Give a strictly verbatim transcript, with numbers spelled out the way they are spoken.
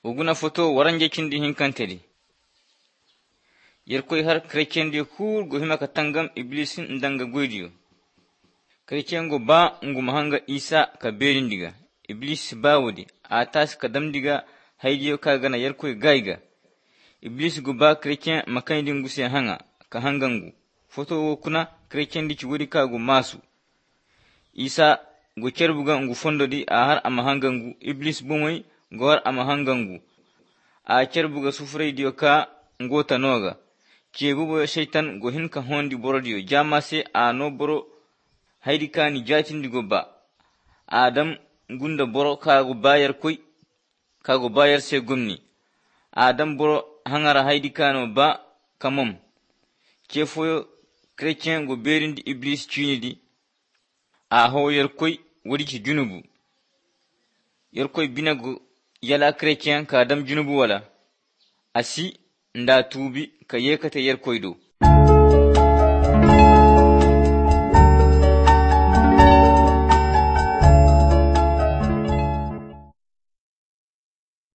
uguna foto waranje kindi hinkantedi yerkoy har chrétien de kur go hima katangam iblisin ndanga goydiyo chrétien go ba ngu mahanga isa ka berindiga iblis bawodi atas kadamdiga haydiyo kagana yerkoy gaiga iblis go ba chrétien makayndi nguse hanga ka hangangu foto wo kuna chrétien di chugodi kago masu isa go cerbuga ngu fondodi a har ama hangangu iblis bomoy go har ama hangangu a cerbuga sufraydiyo ka ngota noga cebubo shaitan go hinka hondi borodiyo jamase a no boro haydi kani jatindigo ba adam gunda boro kago bayar koy kago bayar se gomni adam boro hangara haydi kano ba kamom cefoyo chrétien go berindi iblis cinidi a ho yerkoy wodi ci junubu yerkoy binago yala chrétien ka adam junubu wala asi nda tubi ka yekate yerkoy do